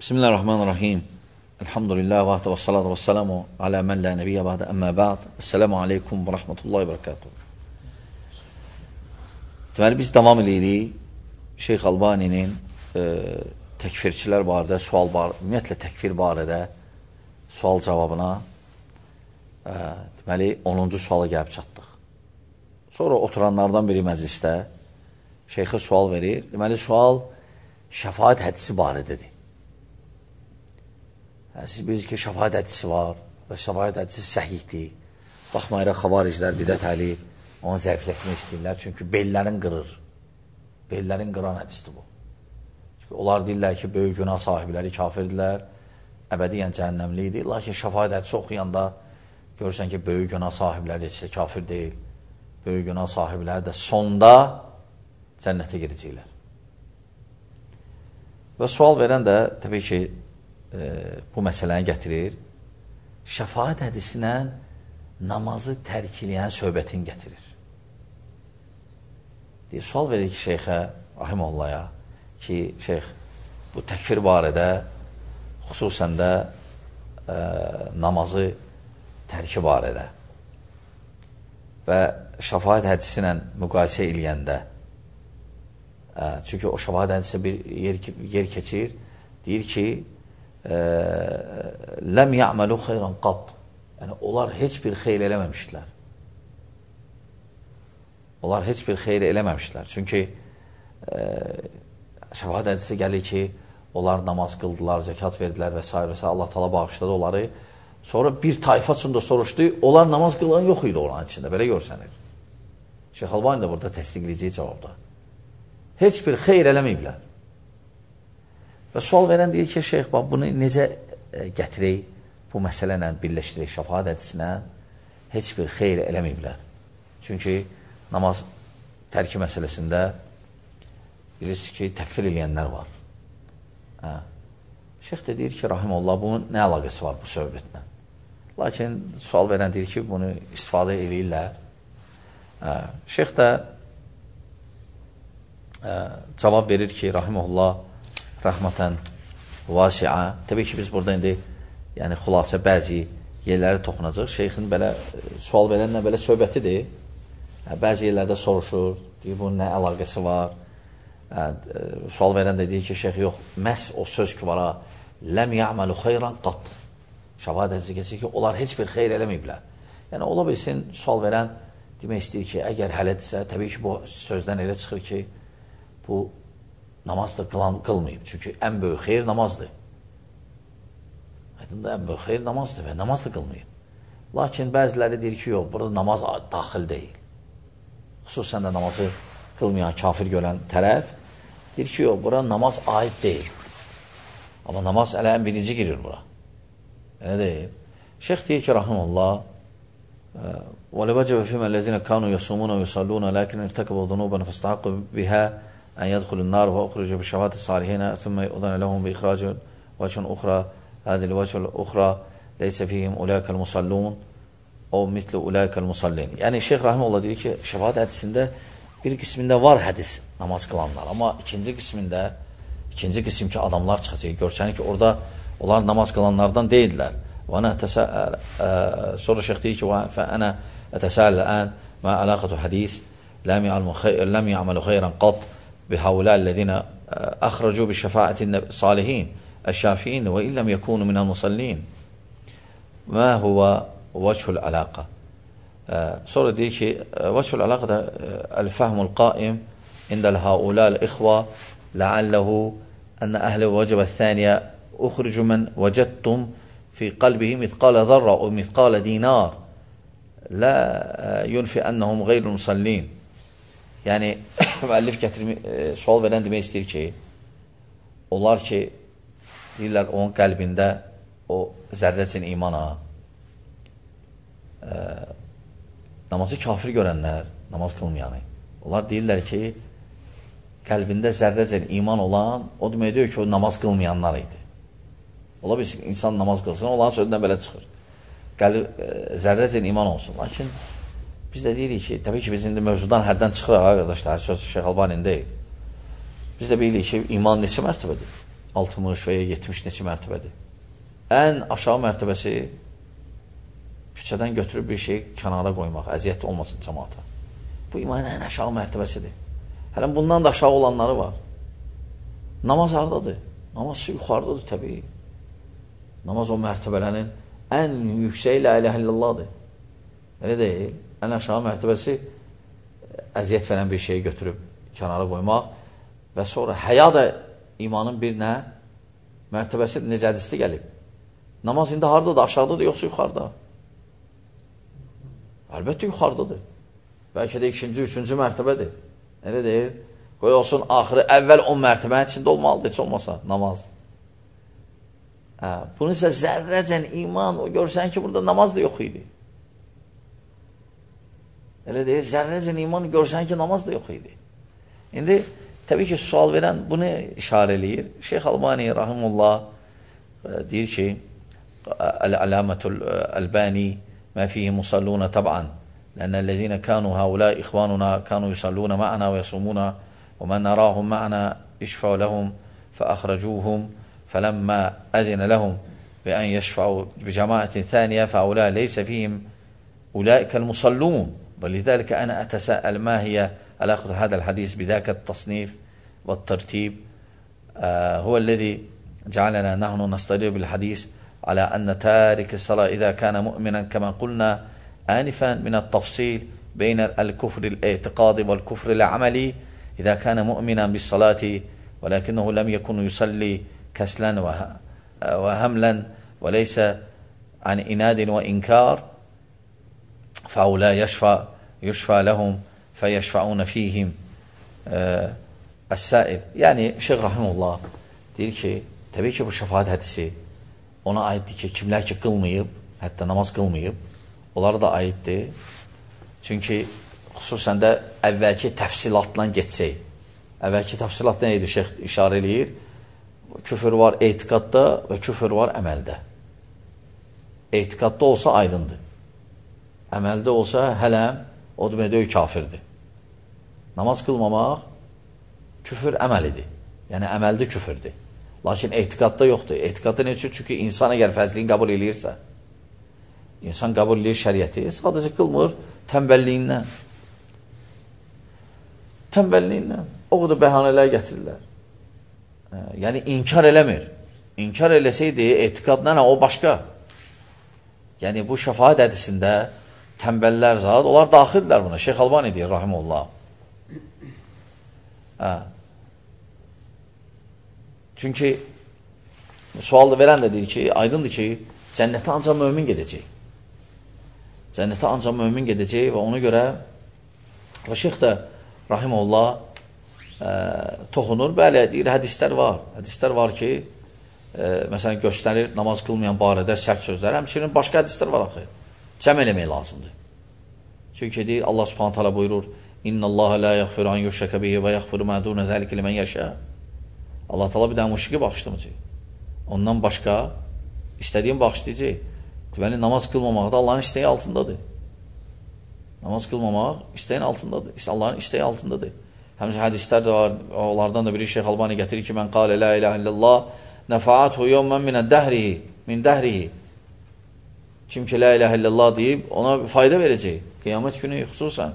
Bismillahirrahmanirrahim. Elhamdülillah və salatu və salamu alə mən lə nəbiyyə bə'də əmmə bə'd. Esselamu aleykum və rəhmətullahi və bərəkatuhu. Deməli, biz davam edirik Şeyx Albaninin təkfirçilər barədə, ümumiyyətlə təkfir barədə sual cavabına deməli, 10-cu suala gəlib çatdıq. Sonra oturanlardan biri məclisdə şeyxə sual verir. Deməli, sual şəfaət hədisi barədədir. Siz bilirsiniz ki, şəfaət hədisi var və şəfaət hədisi səhihdir. Baxmayaraq, xavariclər, bidət əli onu zəiflətmək istəyirlər. Çünki bellərin qırır. Bellərin qıran hədisdir bu. Çünki onlar deyirlər ki, böyük günah sahibləri kafirdirlər, əbədiyyən cəhənnəmli idi. Lakin şəfaət hədisi oxuyanda görürsən ki, böyük günah sahibləri heç də kafir deyil. Böyük günah sahibləri də sonda cənnətə girəcəklər. Və sual verən də təbii ki, bu məsələni gətirir. Şəfaət hədisinə namazı tərk eləyən söhbətin gətirir. Sual verir ki, şeyxə, rahiməllahya, ki, şeyx, bu təkfir barədə, xüsusən də namazı tərki barədə və şəfaət hədisinə müqayisə eləyəndə, çünki o şəfaət hədisi bir yer keçir, deyir ki, ləm ya'məlu xeyran qat. Yəni, onlar heç bir xeyr eləməmişdilər. Onlar heç bir xeyr eləməmişdilər. Çünki şəfaət hədisi gəlir ki, onlar namaz qıldılar, zəkat verdilər və s. Allah Taala bağışladı onları. Sonra bir tayfa üçün də soruşdu, onlar namaz qılan yox idi oranın içində, belə görsənir. Şeyx Albani də burada təsdiqləyici cavabda. Heç bir xeyr eləməyiblər. Və sual verən deyir ki, şeyx, bunu necə gətirək, bu məsələ ilə birləşdirək, şəfaət hədisinə heç bir xeyr eləməyiblər. Çünki namaz tərki məsələsində bilirsiniz ki, təkfir eləyənlər var. Şeyx də deyir ki, rahiməllah, bunun nə əlaqəsi var bu söhbətlə? Lakin sual verən deyir ki, bunu istifadə eləyirlər. Şeyx də cavab verir ki, rahiməllah, rəhmətən vasi'a. Təbii ki, biz burada indi yəni xülasə bəzi yerləri toxunacaq. Şeyxin belə sual verənlə belə söhbətidir. Bəzi yerlərdə soruşur, deyir, bunun nə əlaqəsi var? Sual verən də deyir ki, şeyx, yox, məhz o söz ki var, ləm ya'məlu xeyran qat. Şəfaət hədisi keçir ki, onlar heç bir xeyr eləməyiblər. Yəni, ola bilsin, sual verən demək istəyir ki, əgər hələdirsə, təbii ki, bu sözdən elə çıxır ki, bu namaz da qılmayıb. Çünki ən böyük xeyr namazdır. Aydın da ən böyük xeyr namazdır və namaz da qılmayıb. Lakin bəziləri deyir ki, yox, burada namaz daxil deyil. Xüsusən də namazı qılmayan, kafir görən tərəf deyir ki, yox, bura namaz aid deyil. Amma namaz elə ən birinci girir bura. Elə deyil. Şeyx deyir ki, rahimullah, وَلَوَجَبَ فِيمَا الَّذِينَ كَانُوا يَصُومُونَ وَيُصَلُّونَ لَكِنْ ارْتَكَبُوا ذُنُوبًا فَاسْتَحَقُّوا بِهَا أن يدخل النار وأخرج بشفاعة الصالحين ثم يؤذن لهم بإخراج وجه أخرى هذه الوجه الأخرى ليس فيهم أولئك المصلون أو مثل أولئك المصلين. Yəni Şeyx Rahimullah deyir ki, şəfaət hədisində bir qismində var hədis namaz qılanlar, amma ikinci qism ki adamlar çıxacaq. Görsənir ki, orada onlar namaz qılanlardan deyildilər. Sonra Şeyx deyir ki, فأنا أتساءل الآن ما علاقة حديث لم يعملوا خيرا قط بهؤلاء الذين أخرجوا بشفاعة الصالحين الشافعين وإن لم يكونوا من المصلين ما هو وجه العلاقة؟ sonra deyir ki وجه العلاقة الفهم القائم عند هؤلاء الإخوة لعله أن أهل الوجب الثانية أخرجوا من وجدتم في قلبه مثقال ذرة أو مثقال دينار لا ينفي أنهم غير المصلين. Yəni, müəllif sual verən demək istəyir ki, onlar ki, deyirlər, onun qəlbində o zərrəcin imana, namazı kafir görənlər, namaz qılmayanı, onlar deyirlər ki, qəlbində zərrəcin iman olan, o demək deyir ki, o namaz qılmayanlar idi. Ola bilsin, insan namaz qılsın, onların sözündən belə çıxır. Zərrəcin iman olsun. Lakin, biz də deyirik ki, təbii ki, biz indi mövzudan hərdən çıxırıq, qardaşlar, söz Şeyx Albaninin deyil. Biz də bilirik ki, iman neçə mərtəbədir? 60 və ya 70 neçə mərtəbədir. Ən aşağı mərtəbəsi küçədən götürüb bir şey kənara qoymaq, əziyyət olmasın cəmaata. Bu imanın ən aşağı mərtəbəsidir. Hələ bundan da aşağı olanları var. Namaz haradadır? Namaz yuxarıdadır təbii. Namaz o mərtəbələrin ən yüksəyi la ilahe illallahdır. Elə deyil. Ən aşağı mərtəbəsi əziyyət verən bir şeyi götürüb kənara qoymaq və sonra həya da imanın bir nə? Mərtəbəsi necə hədisdə gəlib. Namaz indi haradadır? Aşağıdadır, yoxsa yuxarıda? Əlbəttə yuxarıdadır. Bəlkə də 2-ci, 3-cü mərtəbədir. Elə deyil. Qoy olsun, axırı əvvəl 10 mərtəbənin içində olmalıdır, heç olmasa namaz. Bunu isə zərrəcən iman, o görsən ki, burada namaz da yox idi. Elə deyil, zərrəcən iman görsən ki, namaz da yox idi. İndi, təbii ki, sual verən bunu işarə eləyir. Şeyx Albani, rahimullah, deyir ki, Əl-Aləmətul Əlbani, mə fihi musalluna tab'an, lənəl-ləzina kənu həulə ixvanuna, kənu yusalluna ma'ana və yasumuna, və mən nərahum ma'ana işfəu ləhum, fəəxrəcuhum, فلما أذن لهم بأن يشفعوا بجماعة ثانية فأولئك ليس فيهم أولئك المصلون ولذلك أنا أتساءل ما هي علاقة هذا الحديث بذاك التصنيف والترتيب هو الذي جعلنا نحن نستدل بالحديث على أن تارك الصلاة إذا كان مؤمنا كما قلنا آنفا من التفصيل بين الكفر الاعتقادي والكفر العملي إذا كان مؤمنا بالصلاة ولكنه لم يكن يصلي كسلا وهملا وليس عن إناد وإنكار فأولى يشفى لهم فيشفعون فيهم السائل. Yani Şeyh Rahimullah deyir ki, təbii ki bu şəfaət hədisi ona aiddir ki, kimlər ki qılmayıb, hətta namaz qılmayıb, onlara da aiddir. Çünki xüsusən də əvvəlki təfsilatla getsək, əvvəlki təfsilat nə idi Şeyh işarə eləyir? Küfür var etiqadda və küfür var əməldə. Etiqadda olsa aydındır. Əməldə olsa hələm, o demək kafirdir. Namaz qılmamaq küfür əməlidir. Yəni əməldə küfürdür. Lakin etiqadda yoxdur. Etiqadda nə üçün? Çünki insan əgər fəzliyin qəbul eləyirsə, insan qəbul eləyir şəriəti, sadəcə qılmır tənbəlliyindən. Tənbəlliyindən. O qədər bəhanələr gətirirlər. Yəni inkar eləmir. İnkar eləsəydi etiqadla o başqa. Yəni bu şəfaət hədisində tənbəllər zat, onlar daxildirlər buna. Şeyx Albani deyir, rahimullah. Çünki sual verən də deyir ki, aydındır ki, cənnətə ancaq mömin gedəcək. Cənnətə ancaq mömin gedəcək və ona görə və şeyx də rahimullah toxunur. Bəli, deyir, hədislər var. Hədislər var ki, məsələn, göstərir namaz qılmayan barədə sərt sözlər. Həmçinin başqa hədislər var axı. Cəm eləmək lazımdır. Çünki deyir, Allah subhanət hələ buyurur, İnna Allah la yəğfiru an yuşrəkə bihi və yəğfiru mə dunə zəlikə limən yəşə. Allah təala bir dənə müşriki bağışlamayacaq. Ondan başqa istədiyin bağışlayacaq. Deməli, namaz qılmamaq da Allahın istəyi altındadır. Namaz qılmamaq istəyin altındadır. Allahın istəyi altındadır. Həmçə hədislər də var, onlardan da biri Şeyx Albani gətirir ki, mən qalə la ilahe illallah nəfaathu yevmən min dəhrihi. Kim ki la ilahe illallah deyib, ona fayda verəcək. Qiyamət günü xüsusən.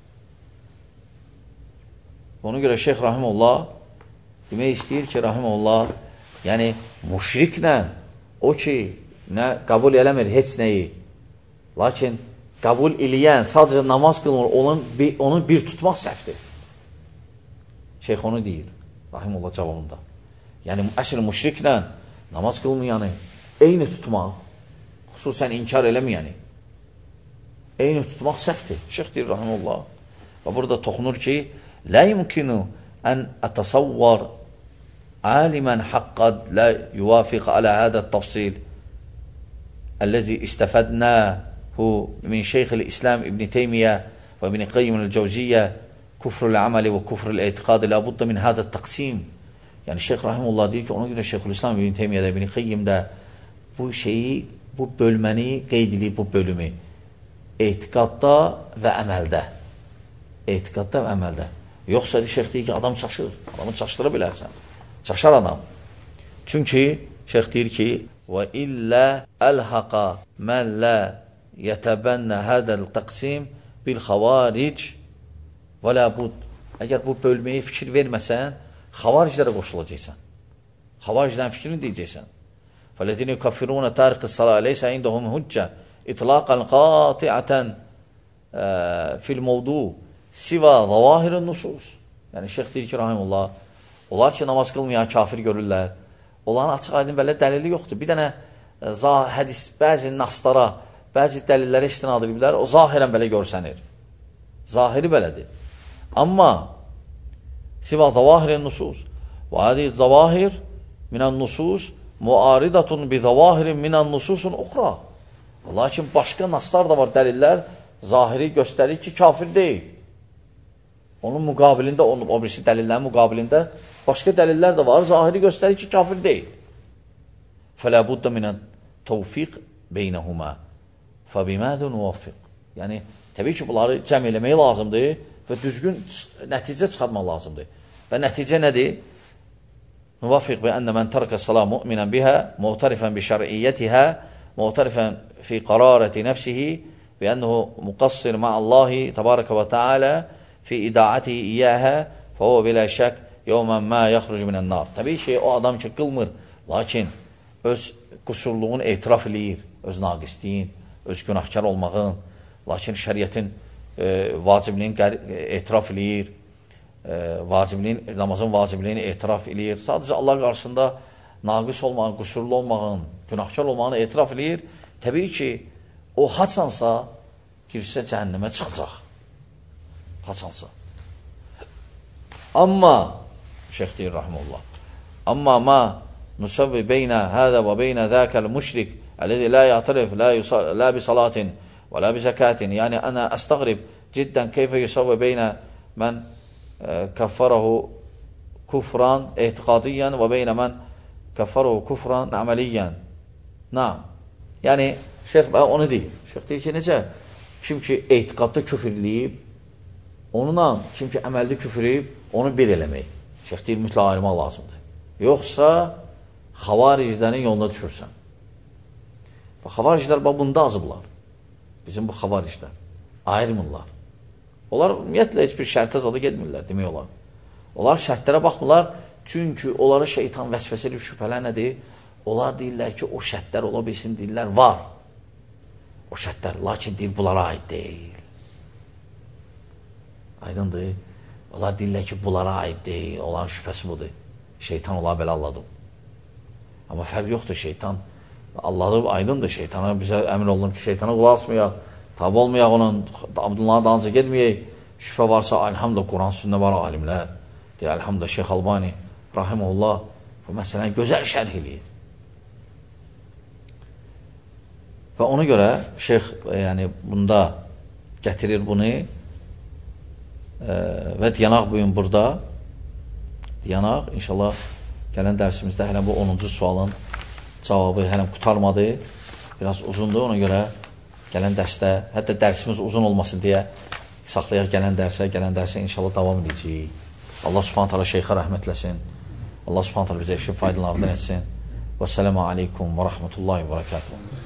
Ona görə Şeyx Rahimullah demək istəyir ki, Rahimullah, yəni müşriklə o ki, nə qəbul eləmir heç nəyi, lakin qəbul eləyən, sadəcə namaz qılmır, onu bir tutmaq səhvdir. Şeyx onu deyir, rahimullah cavabında. Yəni, əsr müşriklə namaz qılmayanı eyni tutmaq, xüsusən inkar eləməyəni, eyni tutmaq səhvdir. Şeyx deyir, rahimullah. Və burada toxunur ki, lə yumkinu ən ətasavvar alimən haqqad lə yuvafiq alə hədət tafsil əlləzi istəfədnəhu min Şeyx-i İslam İbn Teymiyyə və İbn Qayyim el-Cəvziyyə kufrul əməli və kufrul etiqadı la budda min hədət təqsim. Yəni Şeyx Rahimullah deyir ki, ona görə Şeyxülislam İbn Teymiyyədə, İbn Qayyimdə bu şeyi, bu bölməni qeyd edib, bu bölümü etiqadda və əməldə. Etiqadda və əməldə. Yoxsa Şeyx deyir ki, adam çaşır. Adamı çaşdıra bilərsən. Çaşar adam. Çünki şeyx deyir ki, və illə əlhaqa mən lə yətəbənnə hədəl təqsim bil xavaric və lə bud. Əgər bu bölməyi fikir verməsən, xavariclərə qoşulacaqsan. Xavariclərin fikrini deyəcəksən. فَالَّذِينَ يُكَفِّرُونَ تَارِقِ الصَّلَاةِ لَيْسَ عِنْدَهُمْ حُجَّةٌ إِطْلَاقًا قَاطِعَةً فِي الْمَوْضُوعِ سِوَى ظَوَاهِرِ النُّصُوص. Yəni şeyx deyir ki, rahimullah, onlar ki namaz qılmayan kafir görürlər. Onların açıq aydın belə dəlili yoxdur. Bir dənə hədis, bəzi naslara, bəzi dəlillərə istinad ediblər, o zahirən belə görsənir. Zahiri belədir. Amma sivə zəvahirin nusus və hadi zəvahir minən nusus muaridatun bi zəvahirin minən nususun uxra. Lakin başqa naslar da var, dəlillər zahiri göstərir ki, kafir deyil. Onun müqabilində, o birisi dəlillərin müqabilində başqa dəlillər də var, zahiri göstərir ki, kafir deyil. فَلَا بُدَّ مِنَ التَّوْفِقِ بَيْنَهُمَا فَبِمَاذُ نُوَفِّقِ. Yəni, təbii ki, bunları cəm eləmək lazımdır və düzgün nəticə çıxartmaq lazımdır. Və nəticə nədir? نُوَفِّقِ بِأَنَّ مَنْ تَرْكَ الصَّلَاةَ مُؤْمِنًا بِهَا مُعْتَرِفًا بِشَرْعِيَّتِهَا مُعْتَرِفًا فِي قَرَارَةِ نَفْسِهِ بِأَنَّهُ مُقَصِّرٌ مَعَ اللّٰهِ تَبَارَكَ وَتَعَالَى فِي إِدَاعَتِهِ إِيَّاهَا فَهُوَ بِلَا شَكٍّ يَوْمًا مَا يَخْرُجُ مِنَ النَّارِ. Təbii ki, o adam ki, qılmır, lakin öz qüsurluğunu etiraf eləyir, öz naqisliyin, öz günahkar olmağın, lakin şəriyyətin vacibliyini etiraf eləyir, namazın vacibliyini etiraf eləyir. Sadəcə Allah qarşısında naqis olmağın, qüsurlu olmağın, günahkar olmağını etiraf eləyir. Təbii ki, o haçansa girsə cəhənnəmə çıxacaq. Haçansa. Amma, şeyx deyir, rahimullah, amma ma nusavvi beynə hədə və beynə zəkəl müşrik əlləzi la ya'tarif la bi salatin və la bi zəkatin. Yəni, ənə əstəqrib ciddən keyfə yusavvi beynə mən kəffərəhu kufran etiqadiyyən və beynə mən kəffərəhu kufran əməliyyən. Yəni, şeyx onu deyir. Şeyx deyir ki, necə? Kim ki etiqadda küfürləyib, onunla kim ki əməldə küfürləyib, onu bir eləmək. Şeyx deyir, mütləq ayırmaq lazımdır. Yoxsa xavariclərin yoluna düşürsən. Və xavariclər bunda azıblar. Bizim bu xavariclər. Ayırmırlar. Onlar ümumiyyətlə heç bir şərtə zadı gedmirlər, demək olar. Onlar şərtlərə baxmırlar, çünki onlara şeytan vəsvəsəli şübhələr nədir? Onlar deyirlər ki, o şərtlər ola bilsin, deyirlər, var. O şərtlər, lakin deyir, bunlara aid deyil. Aydındır. Onlar deyirlər ki, bunlara aid deyil. Onların şübhəsi budur. Şeytan ola belə alladım. Amma fərq yoxdur, şeytan Allah'ı aydındır, şeytana bizə əmr olunur ki, şeytana qulaq asmayaq, tabi olmayaq onun, Abdullah'a dalınca getməyək, şübhə varsa, elhamdülillah, Quran sünnə var alimlər, deyə, elhamdülillah, Şeyx Albani, rahimullah, bu məsələni gözəl şərh eləyir. Və ona görə şeyx, yəni, bunda gətirir bunu və diyanaq bugün burada, diyanaq, inşallah, gələn dərsimizdə hələ bu 10-cu sualın cavabı hələm qutarmadı, biraz uzundur, ona görə gələn dərsdə, hətta dərsimiz uzun olmasın deyə saxlayaq gələn dərsə inşallah davam edəcəyik. Allah subhanət hala şeyxə rəhmətləsin, Allah subhanət hala bizə işin faydalarından etsin. Və sələmə aleykum və rəhmətullahi və bərəkatuhu.